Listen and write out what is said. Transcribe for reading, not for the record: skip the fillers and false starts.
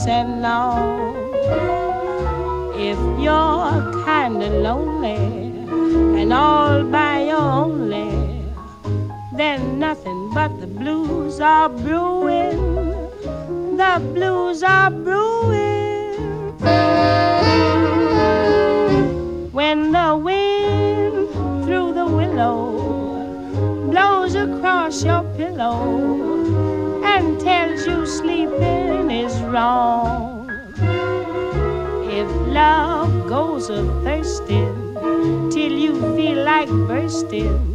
and long. If you're kinda lonely and all by your only, then nothing but the blues are brewing. The blues are brewing. When the wind through the willow blows across your pillow and tells you sleeping is wrong. If love goes a-thirsting till you feel like bursting,